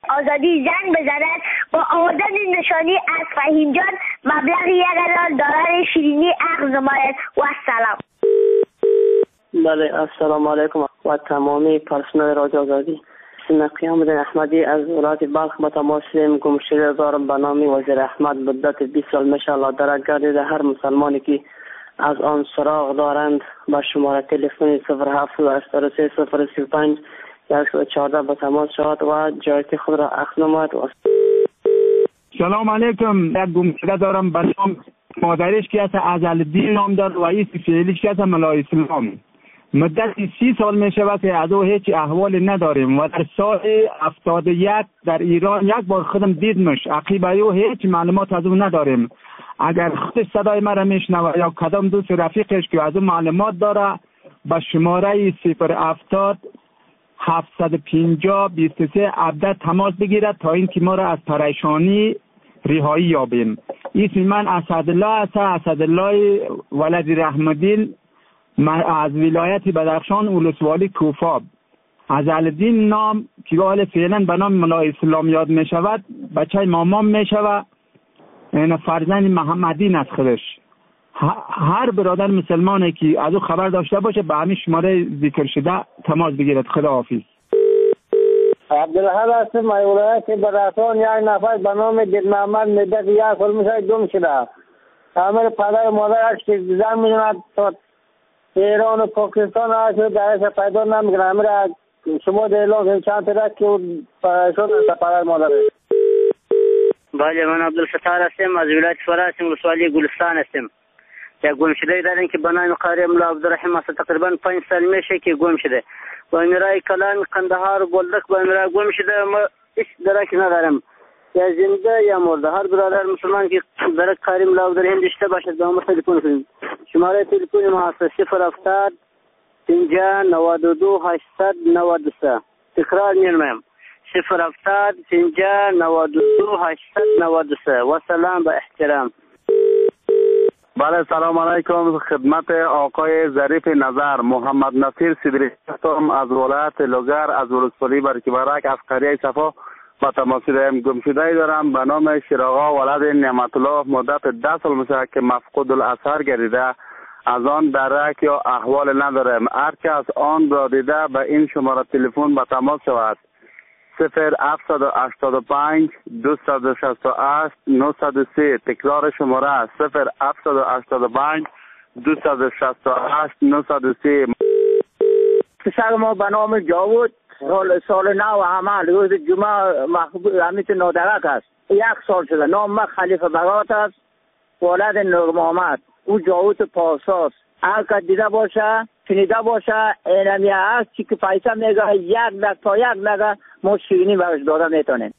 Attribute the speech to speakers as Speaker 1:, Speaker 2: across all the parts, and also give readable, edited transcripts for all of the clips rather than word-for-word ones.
Speaker 1: آزادی زنگ بزند با آوردن نشانی از فهیم جان مبلغ $1 شیرینی عقد نماید. و السلام.
Speaker 2: بله السلام علیکم و تمامی پرسنل رادیو آزادی. اسم قیام الدین احمدی از ولایت بلخ به تماس گم شده دارم به نام وزیر احمد. مدت 20 سال میشه درک گردیده. هر مسلمانی که از آن سراغ دارند به شماره تلفن 0783 035 به تماس شود و جایتی خود را اخذ نماید.
Speaker 3: سلام علیکم. یک گم شده دارم به نام مادرش که از ازالدین نام دارد و رئیس فعلیش که از ملای اسلام. مدت 30 سال می شود که از او هیچ احوال نداریم و در سال 71 در ایران یک بار خودم دیدمش. عقیب او هیچ معلومات از او نداریم. اگر خودش صدای مرا میشنوه یا کدام دوست رفیقش که از او معلومات داره به شماره 070 750 23 17 تماس بگیرد تا اینکه ما را از پریشانی رهایی یابیم. اسم من اسدالله است، اسدالله ولد رحمدین از ولایت بدخشان ولسوالی کوفاب. ازالدین نام که حال فعلا به نام ملای اسلام یاد می شود، بچه مامام می شود، این فرزند محمدین است خودش. هر برادر مسلمانی که از او خبر داشته باشه به همین شماره ذکر شده تماس بگیرد. خداحافظ.
Speaker 4: عبدالحق هستم. ولایت بدخشان. یک نفر به نام دید محمد مدت 1 سال میشه گم شده. عامل پدر و مادرش که زن میدوند تا ایران و پاکستان هست درش پیدا نمیکنه. امیر شما در اعلام چند ترک که شد پدر مادرش.
Speaker 5: بله من عبدالفتار هستم. از ولایت فرا هستم. ولسوالی گلستان هستم. یک گم شده داریم که به نام قاری ملا عبدالرحیم است. تقریبا 5 سال میشه که گم شده. با امیرای کلان قندهار و بلدک با امیرای گم شده. ما هیچ درکی ندارم، یا زنده یا مرده. هر برادر مسلمان که درک قاری ملا عبدالرحیم داشته باشد به ما تلفن کنید. شماره تلفن ما هست 070 50 92 893. تکرار می‌کنم 070 50 92 893. و سلام با احترام.
Speaker 6: بله سلام علیکم. خدمت آقای ظریف نظر محمد نصیر صدری هستم از ولایت لوگر از ولسوالی برکبرک از قریه صفا با تماس دارم. گم شده دارم به نام شیراغا ولد نعمت الله. مدت 10 سال میشه که مفقود الاثر گردیده. از آن درک یا احوال ندارم. هر کس آن را دیده به این شماره تلفن به تماس شود 0785 268 903. تکرار شماره 0785 268 903.
Speaker 4: پسر ما به نام جاوود سال 9 عمل روز جمعه محبوب امیت نادرک است. 1 سال شده. نام ما خلیفه برات است. ولد نور محمد. او جاوود پاساس. هر کس دیده باشه شنیده باشه اینمی هست که پیسه میگه 1 لک تا 1 لک ما شیرینی برش داده میتونیم.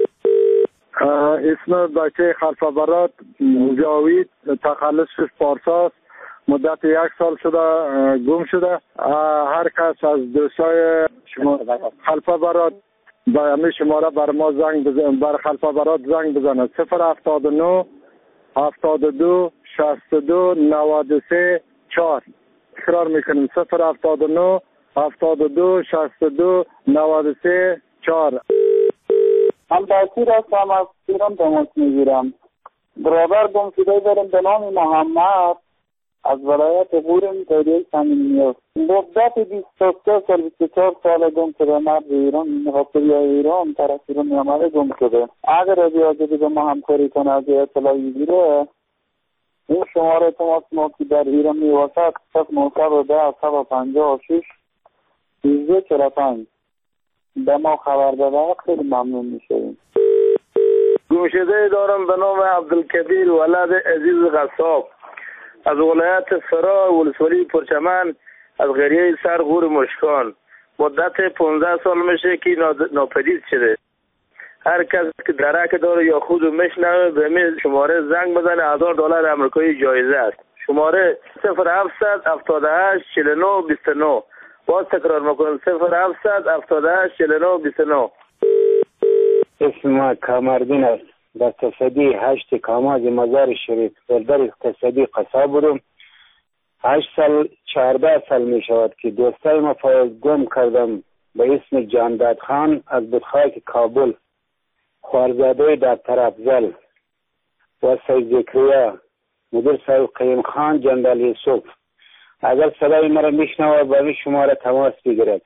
Speaker 7: اسم بچه خلفه برات جاوید تخلصش پارساس. مدت 1 سال شده گم شده. هر کس از دوستای شما خلفه برات با همین شماره بر ما زنگ بزنه، بر خلفه برات زنگ بزنه 079 72 62 93 4. تکرار میکنیم 079 72 62 93 4.
Speaker 8: من باشیر هستم از ایران تماس میگیرم. برادر گم شده دارم به نام محمد از ولایت بورم تایید سمینیو. مدت 23 سال 24 سال گم شده. مرد ایران مخاطبی ایران طرف ایران میامده گم شده. اگر اجازه به ما همکاری کنه از اطلاعی گیره این شماره تماس ما که در ایران میواسد 0910 756 1345 به ما خبر داده خیلی ممنون میشویم.
Speaker 6: گم شده دارم به نام عبدالکبیر ولد عزیز غصاب از ولایت فرا ولسوالی پرچمن از قریه سر غور مشکان. مدت 15 سال میشه که ناپدید شده. هر کس که درک داره یا خود میشنوه به می شماره زنگ بزنه. $1000 آمریکایی جایزه است. شماره 0700 78 49 29. باز تکرار میکنم 0700 78 49 29.
Speaker 9: اسم ما کامردین است. در تصدی 8 کاماز مزار شریف در اقتصادی قصاب بودم. 8 سال 14 سال می شود که دوستای ما گم کردم به اسم جانداد خان از بدخاک کابل. خوارزاده دکتر افضل و سید ذکریا، مدیر صاحب قیم خان، جنرال یوسف، اگر صدای مرا میشنوه با این شماره تماس بگیرد.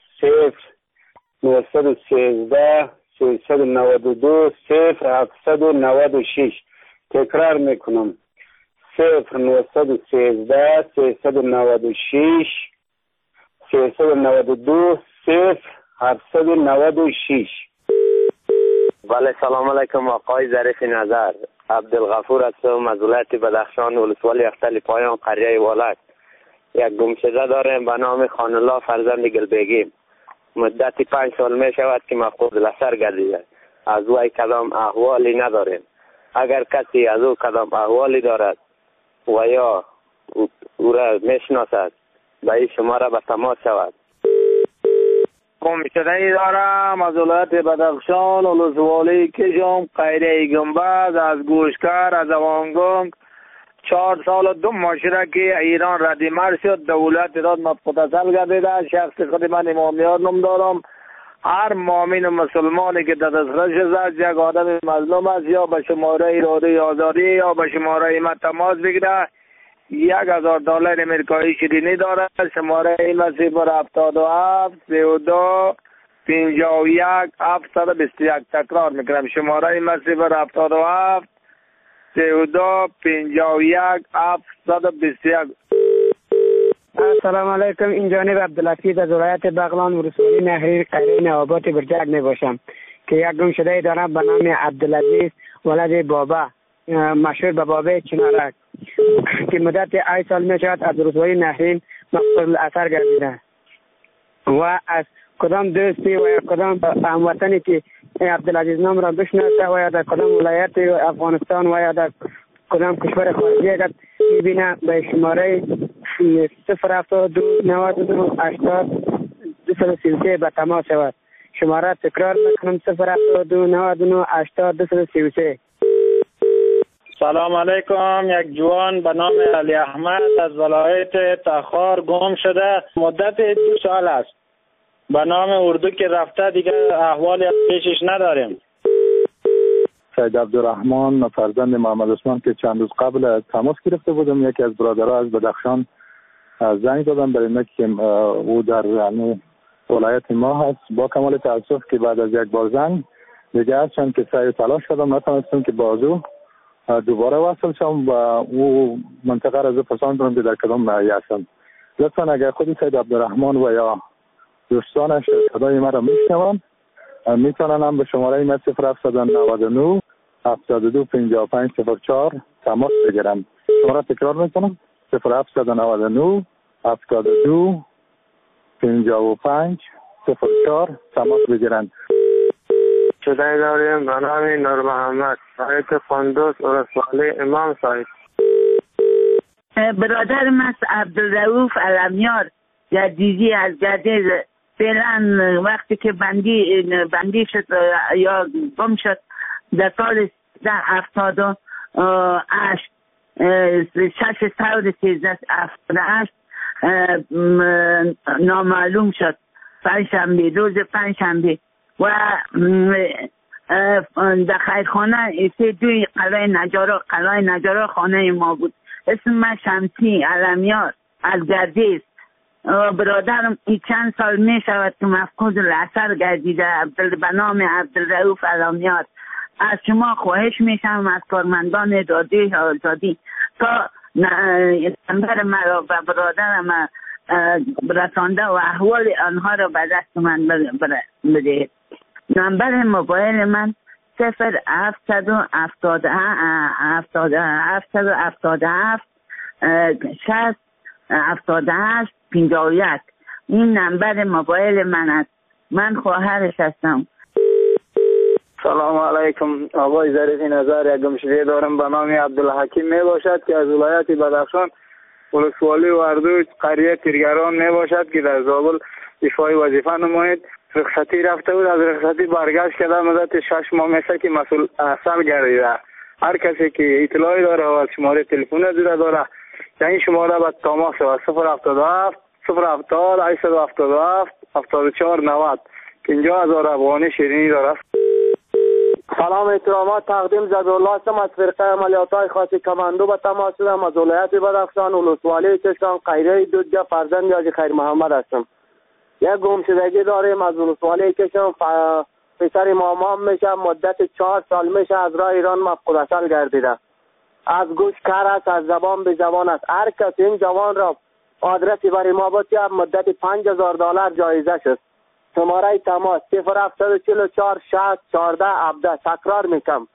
Speaker 9: 0913 392 0796. تکرار میکنم 0913 396 392 0796.
Speaker 10: بله، سلام علیکم آقای ظریف نظر. عبدالغفور هستم از ولایت بدخشان، ولسوالی اختل پایان، قریه والک. یک گمشده داریم به نام خانالله فرزند گلبگی. مدت 5 سال می شود که مفقود الاثر گردیده. از او کدام احوالی نداریم. اگر کسی از او کدام احوالی دارد و یا او را میشناسد به این شماره به تماس شود.
Speaker 6: گمشده‌ای دارم از ولایت بدخشان، ولسوالی کشم، قریه گنبد، از گوشکر، از اوانگنگ. 4 سال و 2 ماه شده که ایران ردیمر شد، دولت داد مفقود الاثر گردیده. شخص خود من امامیار نام دارم. هر مؤمن و مسلمانی که در دسترسش است یک آدم مظلوم است، یا به شماره اراده آزادی یا به شماره ما تماس بگیره. $1000 امریکایی شیرینی دارد. شماره ایمه 077 32 51 721. تکرار میکنم شماره ایمه 077 32 51 721.
Speaker 11: السلام علیکم. این جانب عبدالحفیظ از ولایت بغلان، ولسوالی نهری، قریه نوابات برجک می باشم که یک گمشده دارم به نام عبدالعزیز ولد بابا، مشهور به بابا چنارک، که مدت 8 سال می شود از ولسوالی نهرین مفقود الاثر گردیده. و از کدام دوستی و یا کدام هموطنی که عبدالعزیز نام را بشناسه و یا در کدام ولایت افغانستان و یا در کدام کشور خارجی اگر میبینه به شماره 072 99 80 233 به تماس شود. شماره تکرار میکنم 072 99 80 233.
Speaker 6: سلام علیکم. یک جوان به نام علی احمد از ولایت تخار گم شده. مدت 2 سال است. به نام اردو که رفته دیگه احوالی از پیشش نداریم.
Speaker 7: سید عبدالرحمن فرزند محمد عثمان که چند روز قبل تماس گرفته بودم، یکی از برادرها از بدخشان زنگ دادم برای اینکه او در ولایت ما هست. با کمال تاسف که بعد از یک بار زنگ دیگه از چند که سعی تلاش کردم نتونستم که بازو دوباره وصل شم و او منطقه را پسند کنم که در کدام ناحیه هستم. لطفا اگر خود سید عبدالرحمن و یا دوستانش صدای مرا میشنوند میتونن هم به شماره ایمه 0799 72 55 04 تماس بگیرم. شماره تکرار میکنم 0799 72 55 04 تماس بگیرن.
Speaker 10: شده داریم به نام نور محمد، سایت خندوس، ولسوالی امام صاحب.
Speaker 12: برادر من عبدالرؤوف علمیار جدیدی از جدید، فعلا وقتی که بندی شد یا گم شد در سال 78 6 سال 1378 نامعلوم شد. روز پنجشنبه و در خیرخانه دوی قلعه نجارا خانه ما بود. اسم من شمسی علمیار از گردیز. برادرم این چند سال می شود که مفقود الاثر گردیده به نام عبدالرؤوف علمیار. از شما خواهش میشم از کارمندان داده آزادی تا نمبر مرا و برادرم رسانده و احوال آنها را به دست من بدهید. نمبر موبایل من 077 این نمبر موبایل من است. من خواهرش هستم.
Speaker 4: سلام علیکم. آقای ظریف نظر. یک گمشده دارم به نام عبدالحکیم می باشد که از ولایت بدخشان، ولسوالی وردوج، قریه تیرگران می باشد که در زابل دفاعی وظیفه نماید. رخصتی رفته بود، از رخصتی برگشت کرده. مدت 6 ماه میشه که مسئول اثر گردیده. هر کسی که اطلاعی داره و از شماره تلفن دیده داره در این شماره باید تماس شود. 077 070 877 74 90 50,000 افغانی شیرینی داره.
Speaker 13: سلام احترامات تقدیم زبیرالله هستم از فرقه عملیات‌های خاص کماندو به تماس شدم از ولایت بدخشان ولسوالی چشکان قیره دودجا فرزند حاجی خیر محمد هستم. یک گمشدگی داریم از ولسوالی چشکان پسر مامان میشه مدت 4 سال میشه از راه ایران مفقود اصل گردیده. از گوش کار است از زبان به زبان است. هر کس این جوان را آدرسی برای ما بده مدت $5000 جایزه شد. شماره تماس 0744 60 14 17 تکرار میکنم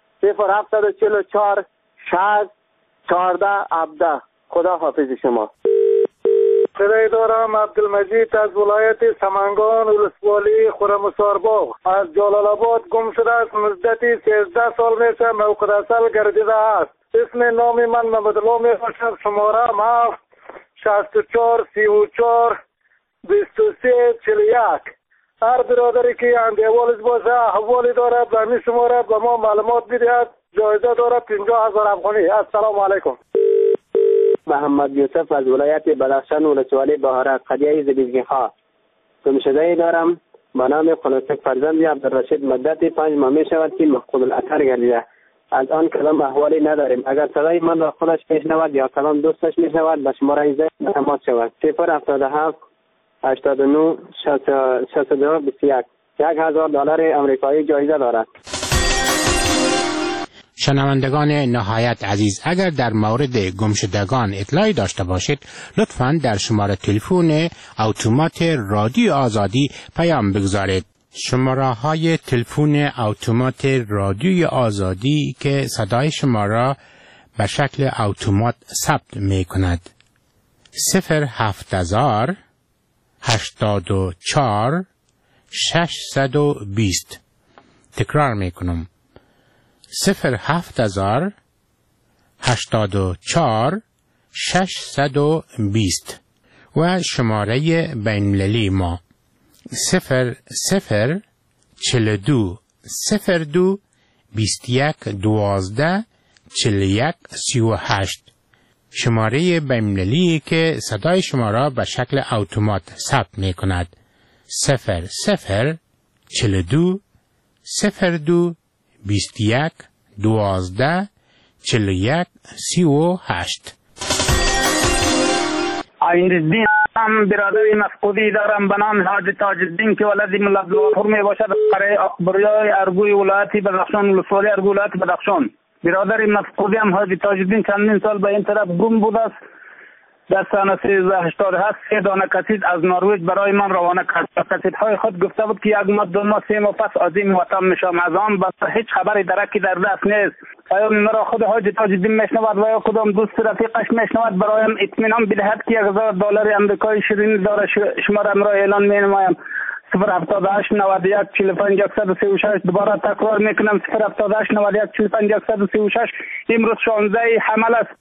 Speaker 13: 0744 60 14 17. خدا حافظ شما.
Speaker 7: صدای دارم عبدالمجید از ولایت سمنگان ولسوالی خرمسارباغ از جلال آباد گم شده است. مدتی 13 سال میشه موقع اصل گردیده است. اسم نام من محمدالله میباشد. شماره 7 64 34 23 41. هر برادری که اندیوالش باشه احوالی دارد به همین شماره به ما معلومات بدهد. جایزه دارد 50,000 افغانی. السلام علیکم.
Speaker 2: محمد یوسف از ولایت بدخشان ولسوالی بهارک قضیه زبیزگی ها گمشده دارم به نام خلصک فرزند عبدالرشید مدت 5 ماه می شود که مفقود الاثر گردیده. از آن کلام احوالی نداریم. اگر صدای من را خودش پیشنود یا کلام دوستش می شود به شماره زنگ تماس شود 077 89 62 21. $1,000 آمریکایی جایزه دارد.
Speaker 14: شنوندگان نهایت عزیز، اگر در مورد گمشدگان اطلاعی داشته باشید لطفاً در شماره تلفن اتومات رادیو آزادی پیام بگذارید. شماره های تلفن اتومات رادیو آزادی که صدای شما را به شکل اتومات ثبت می کند 07000 84 620. تکرار می کنم 07000 84 620 و شماره بین‌المللی ما 0042 02 21 12 41 38. شماره بین‌المللی که صدای شما را به شکل اتومات ثبت می کند 0042 02 21 12 41 38.
Speaker 11: آیندالدین هم برادری مفقودی دارم به نام حاج تاج‌الدین که ولد ملا عبدالغفور می باشد قریه بریای ارگوی ولایت بدخشان ولسوالی ارگوی ولایت بدخشان. برادری مفقودی هم حاج تاج‌الدین چندین سال به این طرف گم بوده است. در سال 1387 3 دانه کسید از نروژ برای من روانه کرد. کسیدهای خود گفته بود که 1 ماه 2 ماه 3 ماه پس عظیم وطن میشم. از آن بس هیچ خبری درکی در دست نیست. پیام مرا خود حاج تاج‌الدین میشنود و یا کدام دوست رفیقش میشنود برایم اطمینان بدهد که $1,000 آمریکایی شیرینی داره. شماره را اعلان مینمایم 078 91 45 136. دوباره تکرار میکنم 078 91 45 136. امروز 16 حمل است.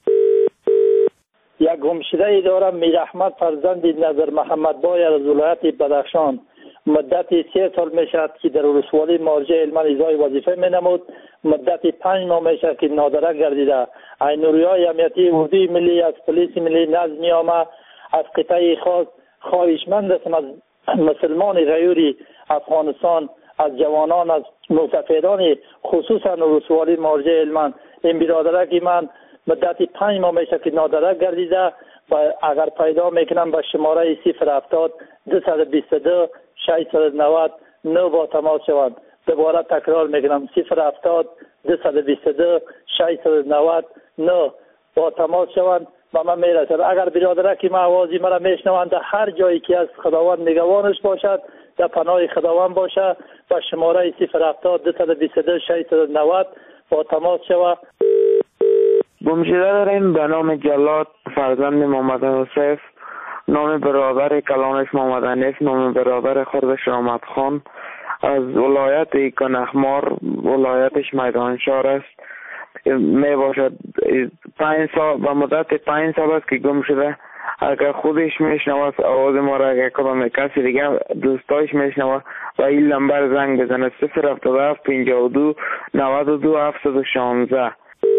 Speaker 15: یک گمشده دارم میر احمد فرزند نظر محمد بای از ولایت بدخشان. مدت 3 سال میشد که در ولسوالی مرجع علما اجرای وظیفه مینمود. مدت 5 ماه میشد که نادره گردیده. عینوریای امنیتی اردوی ملی از پلیس ملی نظمی آمد از قطعه خاص خواهشمند هستم از مسلمان غیوری افغانستان از جوانان از مسافران خصوصا ولسوالی مرجع علما این برادرک من مدت 5 ماه میشه که نادره گردیده و اگر پیدا میکنم به شماره 070 222 690 9 با تماس شوند. دوباره تکرار میکنم 070 222 690 9 با تماس شوند و من میرسم. اگر برادره که آوازی مرا میشنوند هر جایی که از خداوند نگوانش باشد در پناه خداوند باشه و شماره 070 222 690 با تماس شوند.
Speaker 16: گمشده داریم به نام جلاد فرزند محمد حسیف، نام برادر کلانش محمد انیف، نام برادر خودش رحمت خان از ولایت کنخمار ولایتش میدانشار است. می باشد 5 سال و مدت 5 سال است که گم شده. اگر خودش میشنوه آواز ما را اگر کدام کسی دیگه دوستایش میشنوه و این نمبر زنگ بزنه 077 52 92 716.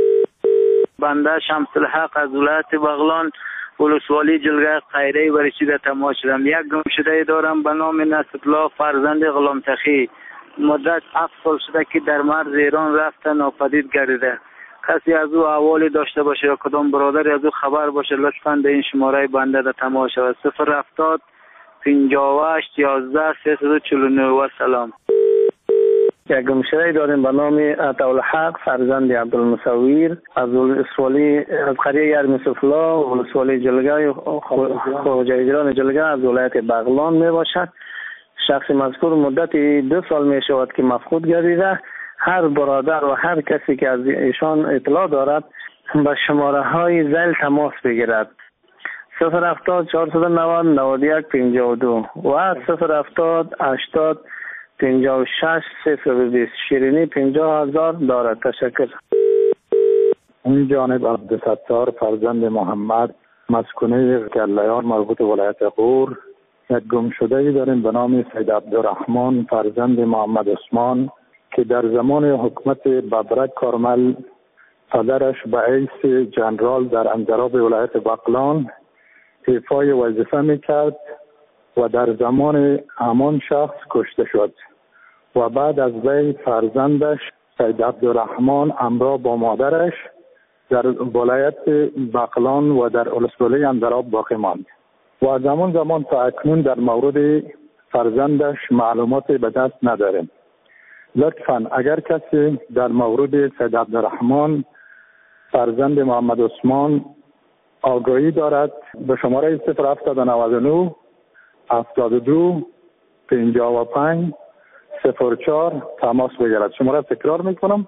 Speaker 17: بنده شمس الحق از ولایت بغلان ولسوالی جلگه قیره و رشید تماس شدم. یک گمشده دارم به نام نصرالله فرزند غلام تخی مدت 7 سال شده که در مرز ایران رفته ناپدید گردیده. کسی از او احوالی داشته باشه یا کدام برادری از او خبر باشه لطفاً به این شماره بنده در تماس شود. 070 58 11 349 و سلام.
Speaker 18: یک گمشده داریم به نام عطاالحق فرزند عبدالمصور از ولسوالی از قریه یرمسفلا ولسوالی جلگه خواجه اجران جلگه از ولایت بغلان می باشد. شخص مذکور مدت 2 سال می شود که مفقود گردیده. هر برادر و هر کسی که از ایشان اطلاع دارد به شماره های ذیل تماس بگیرد. 070 490 91 52 و 070 80 56 020. شیرینی 50,000 دارد. تشکر.
Speaker 7: این جانب عبدالستار فرزند محمد مسکونه کلیان مربوط ولایت غور. یک گمشده داریم به نام سید عبدالرحمن فرزند محمد عثمان که در زمان حکومت ببرک کارمل پدرش به حیث جنرال در انجراب ولایت بغلان ایفای وظیفه میکرد و در زمان همان شخص کشته شد و بعد از وی فرزندش سید عبدالرحمن همراه با مادرش در ولایت بغلان و در ولسوالی انجراب باقی ماند و از همان زمان تا اکنون در مورد فرزندش معلومات به دست نداریم. لطفاً اگر کسی در مورد سید عبدالرحمن فرزند محمد عثمان آگاهی دارد به شماره 0799 72 55 04 تماس بگیرد. شماره تکرار میکنم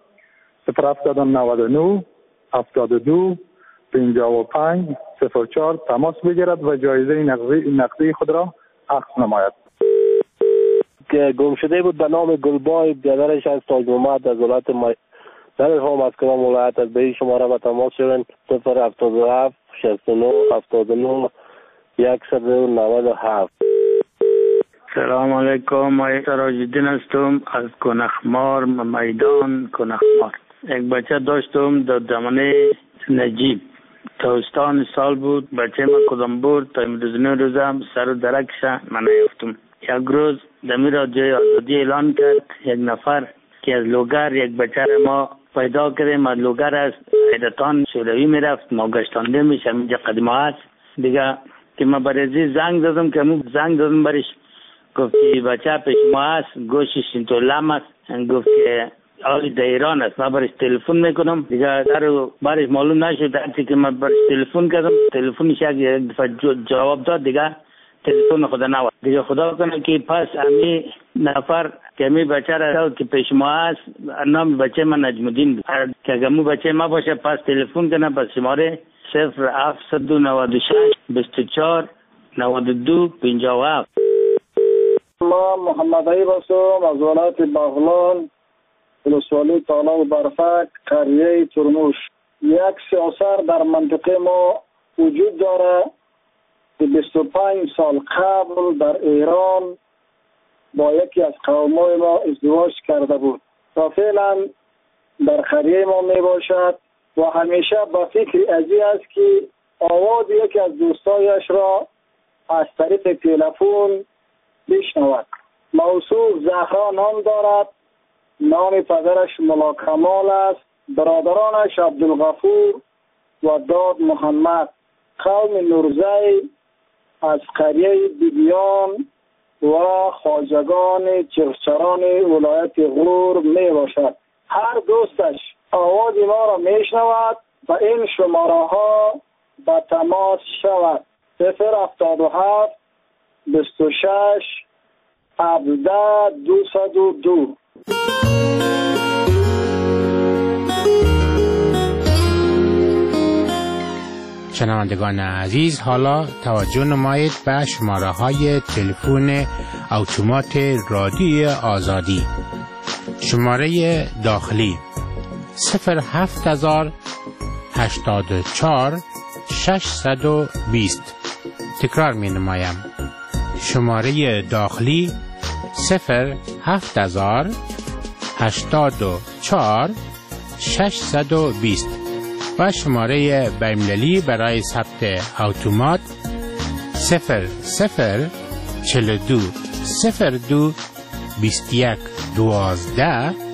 Speaker 7: 0799 72 55 04 تماس بگیرد و جایزه نقدی خود را اخذ نماید.
Speaker 19: که گم شده بود به نام گلبای برادرش از تاج محمد از ولایت در هم از کدام ولایت از به این شماره با تماس شدن 077 69 79 197.
Speaker 20: سلام علیکم. ما سراج الدین هستم از کنخمار میدان کنخمار. یک بچه داشتم در زمانه نجیب تابستان سال بود. بچه ما کدام بود تا امروز روزم سر و درکش من نیافتم. یک روز دمی را جای آزادی اعلان کرد. یک نفر که از لوگر یک بچه ما پیدا کردیم. از لوگر از حیدتان شوروی میرفت ما گشتانده میشه اینجا قدیمه هست دیگه که ما برای زنگ دادم برش گفتی بچه پیش ما هست گوشش اینطور لم است. گفت که آقای در ایران است. من برش تلفن میکنم دیگه در برش معلوم نشد. هرچی که من برش تلفن کردم تلفنش یک دفعه جواب داد دیگه تلفن خدا نواد دیگه. خدا کنه که پس امی نفر که امی بچه را که پیش ما هست نام بچه من نجم الدین بود که اگه مو بچه ما باشه پس تلفن کنه پس شماره 0796 24 92 57.
Speaker 8: ما محمد عیب هستم از ولایت بغلان ولسوالی تالاب برفک قریه ترموش. یک سیاست در منطقه ما وجود داره که 25 سال قبل در ایران با یکی از قومای ما ازدواج کرده بود تا فعلا در قریه ما می باشد و همیشه با فکر ازی است که آواز یکی از دوستایش را از طریق تلفن بشنود. موصوف زهرا نام دارد. نام پدرش ملا کمال است. برادرانش عبدالغفور و داد محمد. قوم نورزی از قریه بیبیان و خواجگان چرچران ولایت غور می باشد. هر دوستش آواز ما را می شنود و این شماره ها به تماس شود 077 26 17 202.
Speaker 14: شنوندگان عزیز حالا توجه نمایید به شماره های تلفن اتومات رادیوی آزادی. شماره داخلی 07000 84 620. تکرار می نمایم. شماره داخلی 07000 84 620 و شماره بین‌المللی برای ثبت اتومات 00 42 02 21 12